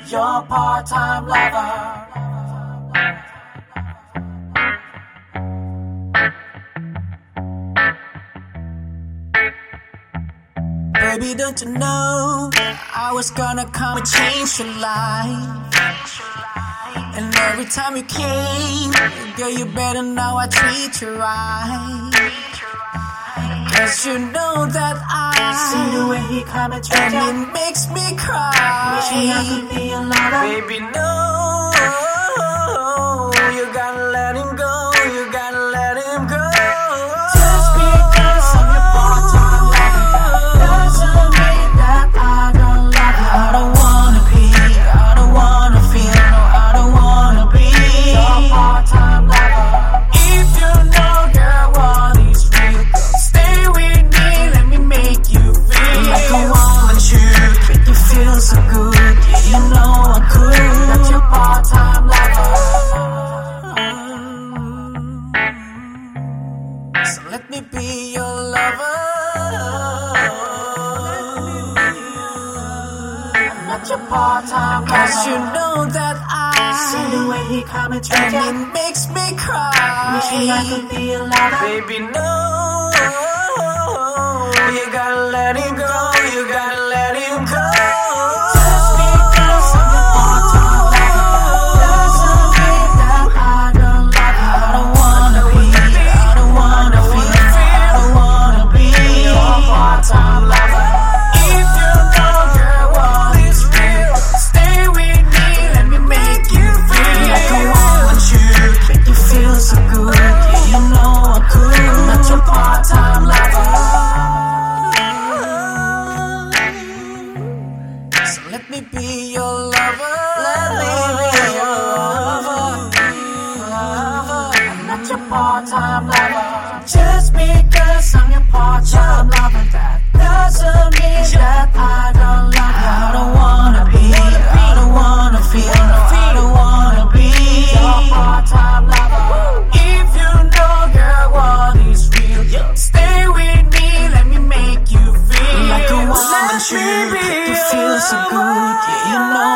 your part-time lover. Baby, don't you know I was gonna come and change your life? And every time you came, girl, you better know I treat you right. Cause you know that I see the way he come and treat you, and it makes me cry. Wishing I could be your lover. Baby, no, you gotta let him go. You gotta let him go. Just because I'm your part-time lover doesn't mean that I don't love you. I don't wanna be, I don't wanna feel, no, I don't wanna be your part-time lover. If you know, girl, what is real, stay with me, let me make you feel like I want you, make you feel so good. Yeah, you know I could. That's your part-time lover. So let me be your lover. I'm not your part-time lover. Cause you know that I see the way he come and treat you, and it makes me cry. Wishing I could be your lover. Baby, no, you gotta let him go. You gotta let him go. Just because I'm your part-time lover doesn't mean that I don't love you. I don't wanna be, I don't wanna feel, I don't wanna be your part-time lover. If you know, girl, what is real, stay with me, let me make you feel like I want you, make you feel so good. Yeah, you know I could. I'm not your part-time lover. So let me be your lover. Let me be your lover. I'm not your part-time lover. Just because I'm your part-time lover, that doesn't mean that I don't love you. I don't wanna be, I don't wanna feel, no, I don't wanna be your part-time lover. If you know, girl, what is real, stay with me, let me make you feel like I want you, make you feel so good. Yeah, you know